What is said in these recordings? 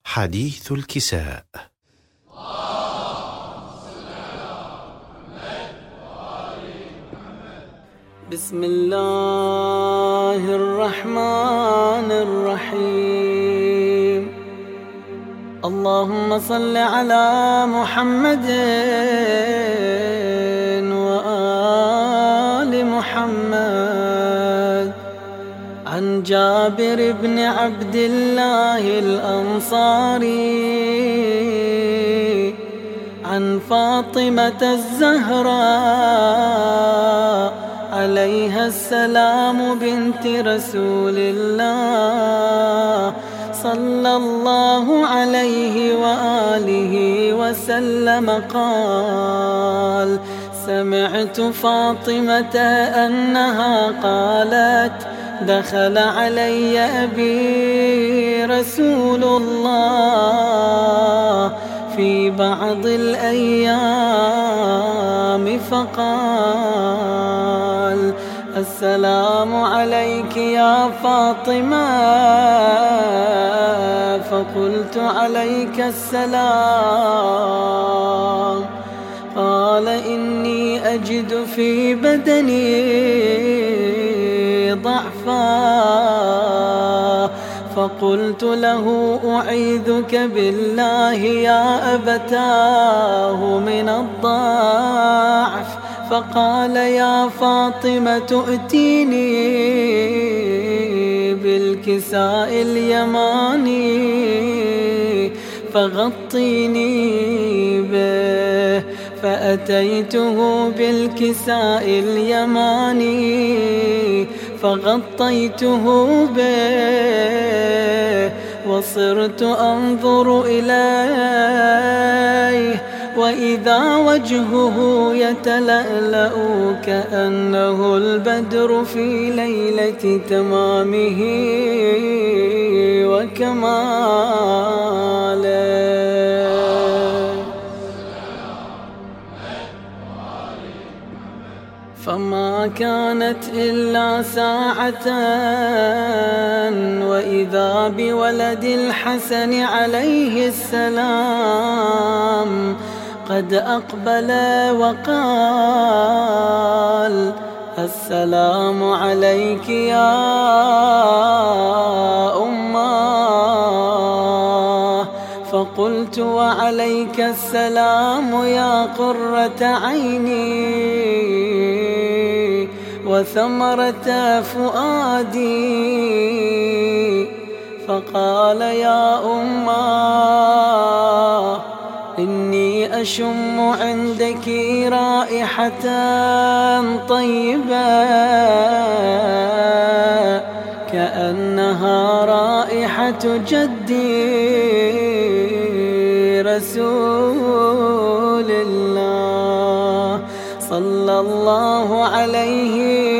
حديث الكساء. بسم الله الرحمن الرحيم. اللهم صل على محمد وآل محمد. عن جابر بن عبد الله الأنصاري عن فاطمة الزهراء عليها السلام بنت رسول الله صلى الله عليه وآله وسلم قال: سمعت فاطمة أنها قالت: دخل علي أبي رسول الله في بعض الأيام فقال: السلام عليك يا فاطمة. فقلت: عليك السلام. قال: إني أجد في بدني ضعفا. فقلت له: أعيذك بالله يا أبتاه من الضعف. فقال: يا فاطمة ائتيني بالكساء اليماني فغطيني به. فأتيته بالكساء اليماني فغطيته به، وصرت أنظر إليه وإذا وجهه يتلألأ كأنه البدر في ليلة تمامه وكماله. فما كانت إلا ساعة وإذا بولد الحسن عليه السلام قد أقبل وقال: السلام عليك يا أماه. فقلت: وعليك السلام يا قرة عيني وثمرة فؤادي. فقال: يا أماه، إني أشم عندك رائحة طيبة كأنها رائحة جدي رسول الله صلى الله عليه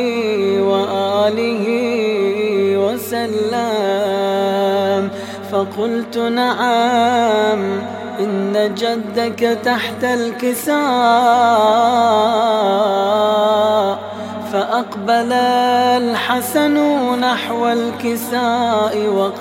وآله وسلم. فقلت: نعم، إن جدك تحت الكساء. فأقبل الحسن نحو الكساء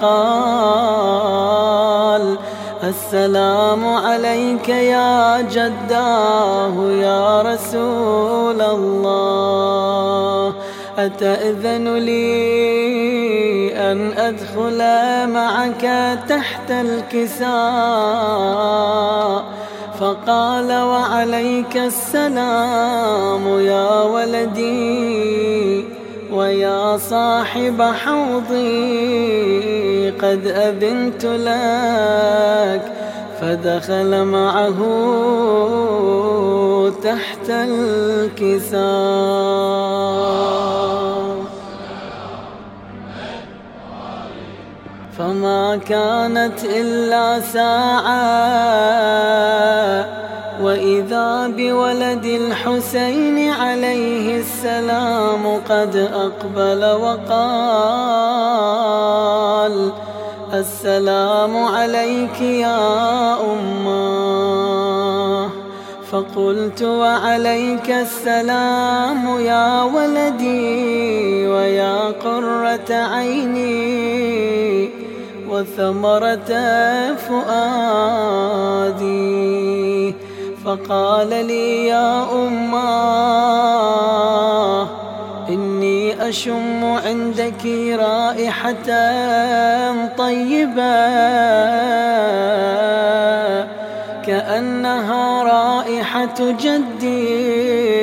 وقال: السلام عليك يا جداه يا رسول الله. أتأذن لي أن أدخل معك تحت الكساء؟ فقال: وعليك السلام يا ولدي ويا صاحب حوضي، قد أذنت لك. فدخل معه تحت الكساء. فما كانت إلا ساعة وإذا بولد الحسين عليه السلام قد أقبل وقال: السلام عليك يا أماه. فقلت: وعليك السلام يا ولدي ويا قرة عيني وثمرة فؤادي. فقال لي يا أماه إني أشم عندك رائحة طيبة كأنها رائحة جدي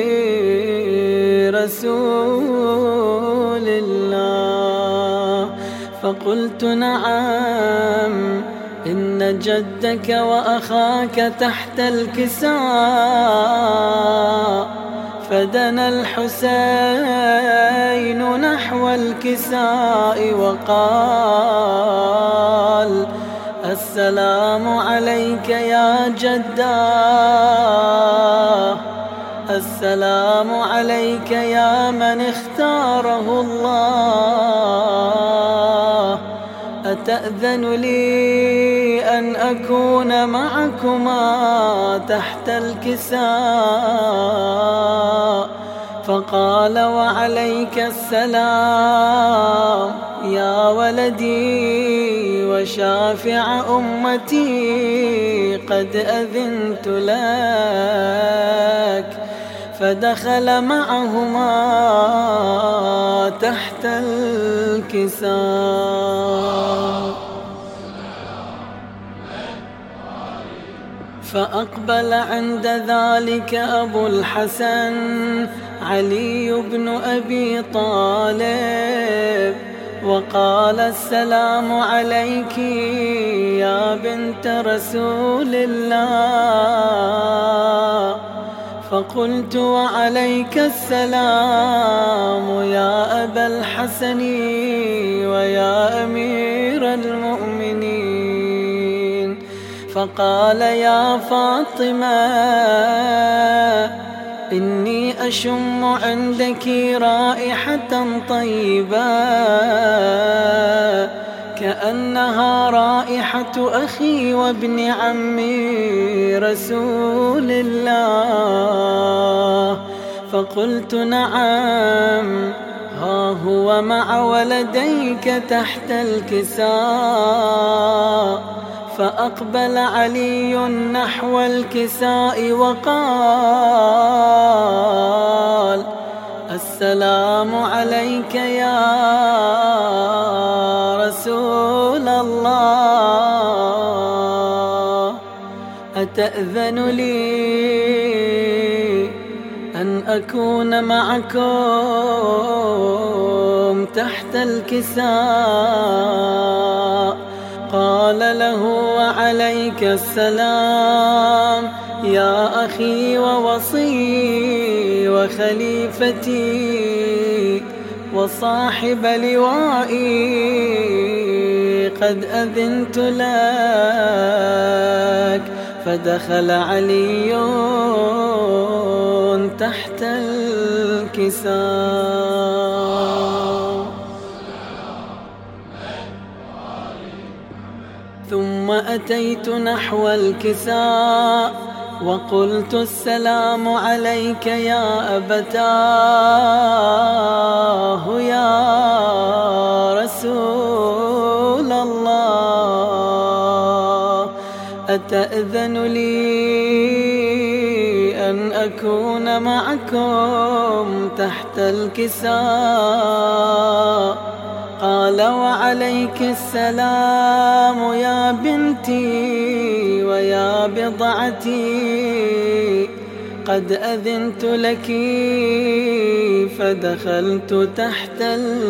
رسول الله. فقلت نعم، إن جدك وأخاك تحت الكساء. فدنا الحسين نحو الكساء وقال السلام عليك يا جداه، السلام عليك يا من اختاره الله. أتأذن لي أن أكون معكما تحت الكساء؟ فقال وعليك السلام يا ولدي وشافع أمتي، قد أذنت لك. فدخل معهما تحت الكساء. فأقبل عند ذلك أبو الحسن علي بن أبي طالب وقال السلام عليك يا بنت رسول الله. فقلت وعليك السلام يا أبا الحسن ويا أمير المؤمنين. فقال يا فاطمة إني أشم عندك رائحة طيبة كأنها رائحة أخي وابن عمي رسول الله. فقلت نعم، ها هو مع ولديك تحت الكساء. فأقبل علي نحو الكساء وقال السلام عليك يا رسول الله. أتأذن لي أن أكون معكم تحت الكساء؟ قال له وعليك السلام يا أخي ووصي وخليفتي وصاحب لوائي، قد أذنت لك. فدخل علي تحت الكساء. ثم أتيت نحو الكساء وقلت السلام عليك يا أبتاه يا رسول الله. أتأذن لي أن أكون معكم تحت الكساء؟ قال وعليك السلام يا بنتي ويا بضعتي، قد أذنت لك. فدخلت تحت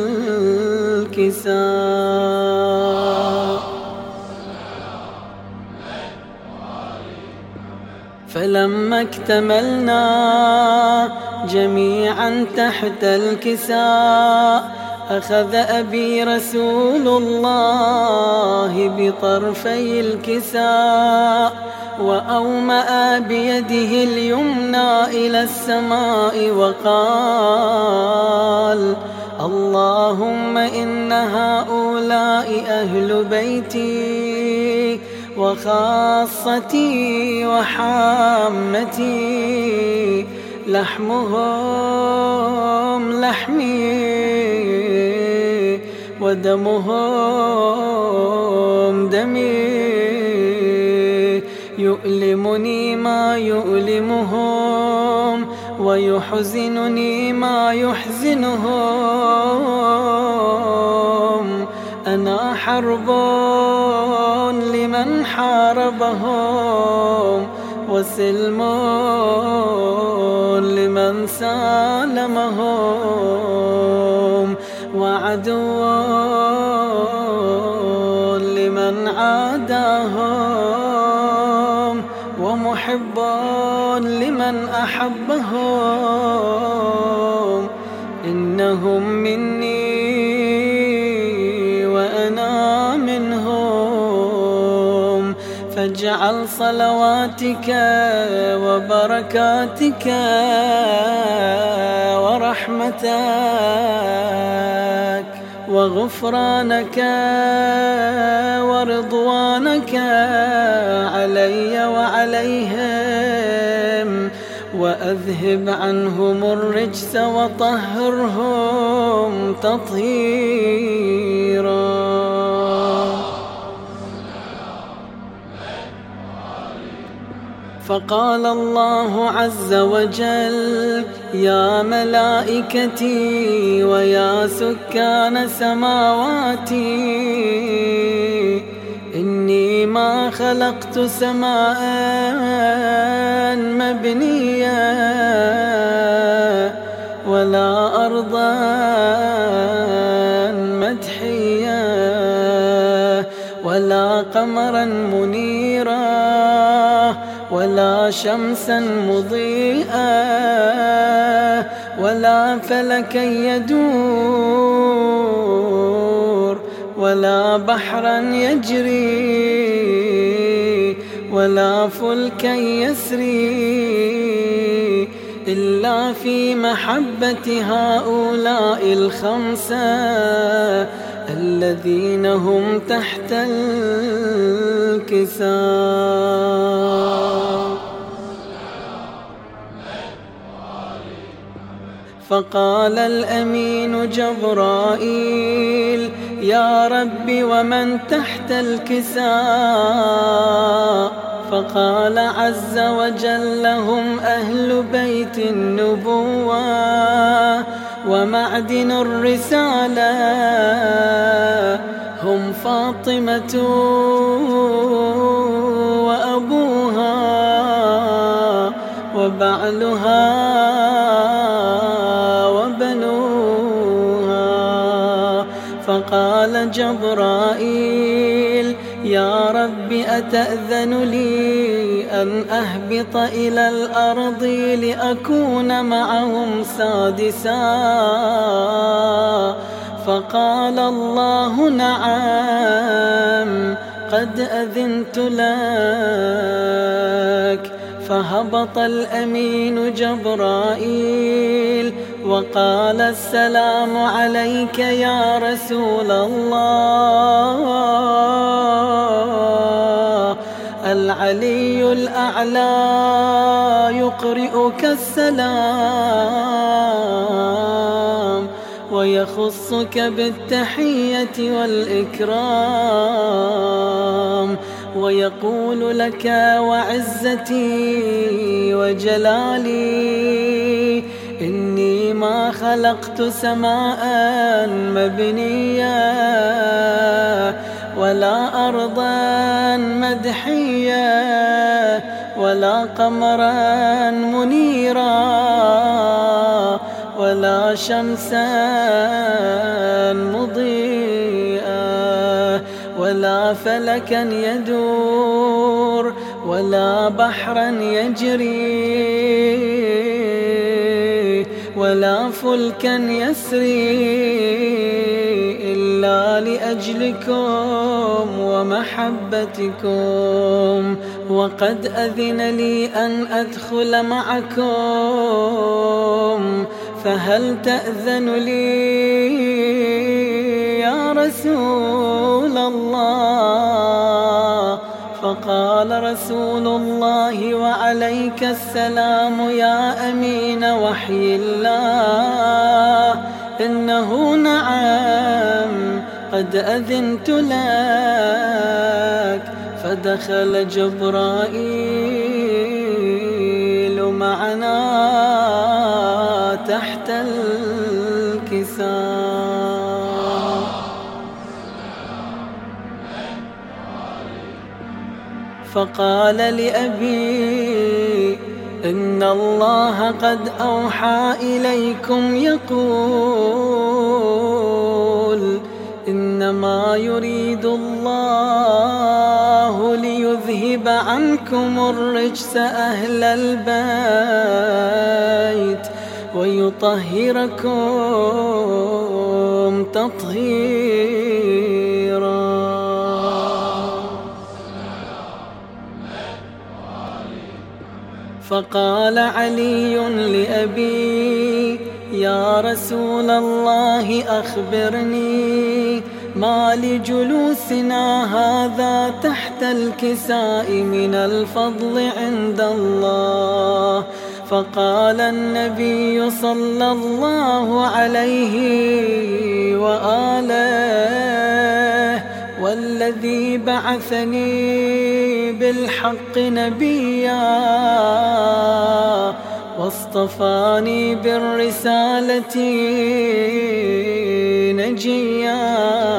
الكساء. فلما اكتملنا جميعا تحت الكساء أخذ أبي رسول الله بطرفي الكساء وأومأ بيده اليمنى إلى السماء وقال اللهم إن هؤلاء أهل بيتي وخاصتي وحامتي، لحمهم لحمي ودمهم دمي، يؤلمني ما يؤلمهم ويحزنني ما يحزنهم. أنا حرب لمن حاربهم، وسلم لمن سالمهم، وعدو لمن عاداهم، ومحب لمن أحبهم. إنهم مني وأنا منهم، فاجعل صلواتك وبركاتك ورحمتك وغفرانك ورضوانك علي وعليهم، وأذهب عنهم الرجس وطهرهم تطهيرا. فقال الله عز وجل: يا ملائكتي ويا سكان سماواتي، إني ما خلقت سماء مبنية ولا أرضا مدحية ولا قمرا منيرا ولا شمسا مضيئا ولا فلكا يدور ولا بحرا يجري ولا فلكا يسري، إلا في محبة هؤلاء الخمسة الذين هم تحت الكساء. فقال الأمين جبرائيل: يا رب ومن تحت الكساء؟ فقال عز وجل: هم أهل بيت النبوة ومعدن الرسالة، هم فاطمة وأبوها وبعلها وبنوها. فقال جبرائيل: يا رب أتأذن لي أن أهبط إلى الأرض لأكون معهم سادسا؟ فقال الله: نعم، قد أذنت لك. فهبط الأمين جبرائيل وقال: السلام عليك يا رسول الله، العلي الأعلى يقرئك السلام ويخصك بالتحية والإكرام، ويقول لك: وعزتي وجلالي إني ما خلقت سماء مبنية ولا أرضا مدحية ولا قمرا منيرا ولا شمسا مضيئا ولا فلكا يدور ولا بحرا يجري ولا فلكا يسري، إلا لأجلكم ومحبتكم، وقد أذن لي أن أدخل معكم، فهل تأذن لي يا رسول الله؟ فقال رسول الله: وعليك السلام يا أمين وحي الله، إنه نعم، قد أذنت لك. فدخل جبرائيل معنا تحت الكساء، فقال لأبي إن الله قد أوحى إليكم يقول إنما يريد الله ليذهب عنكم الرجس أهل البيت ويطهركم تطهيرا. فقال علي لأبي يا رسول الله أخبرني ما لجلوسنا هذا تحت الكساء من الفضل عند الله. فقال النبي صلى الله عليه وآله والذي بعثني بالحق نبيا واصطفاني بالرسالة نجيا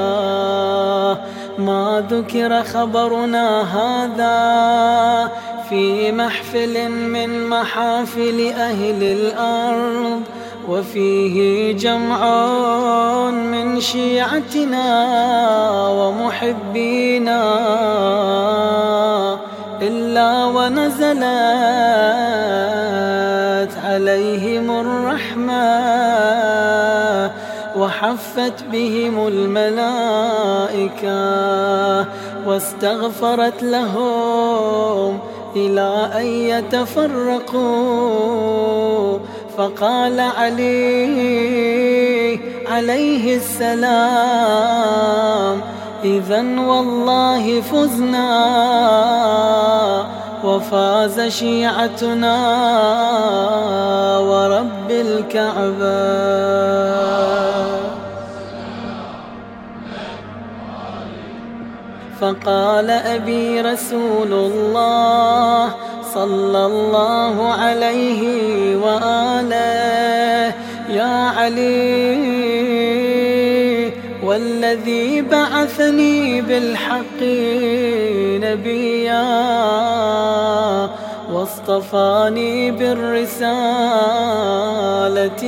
ما ذكر خبرنا هذا في محفل من محافل أهل الأرض وفيه جمع من شيعتنا ومحبينا إلا ونزلت عليهم الرحمة وحفت بهم الملائكة واستغفرت لهم إلى أن يتفرقوا. فقال علي عليه السلام إذن والله فزنا وفاز شيعتنا ورب الكعبة. فقال أبي رسول الله صلى الله عليه وآله يا علي والذي بعثني بالحق نبيا واصطفاني بالرسالة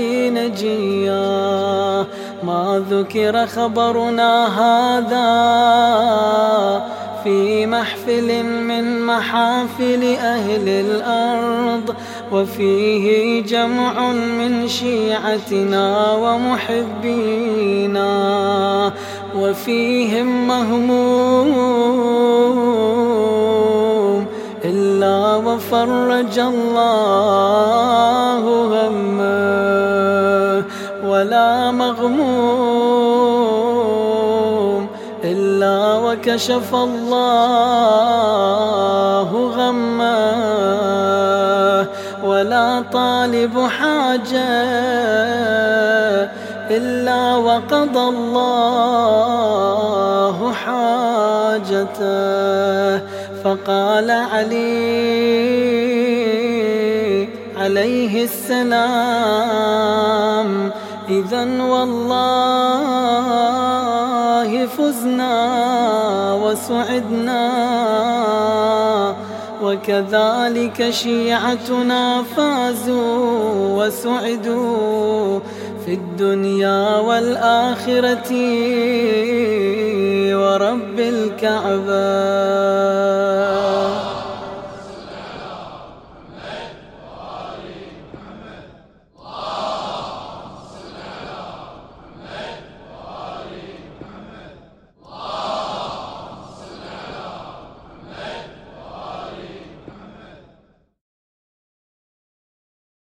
نجيا ما ذكر خبرنا هذا في محفل من محافل أهل الأرض وفيه جمع من شيعتنا ومحبينا وفيهم مهموم إلا وفرج الله همه ولا مغموم إلا وكشف الله غمه ولا طالب حاجة إلا وقضى الله حاجته. فقال علي عليه السلام إذن والله فزنا وسعدنا وكذلك شيعتنا فازوا وسعدوا في الدنيا والآخرة ورب الكعبة.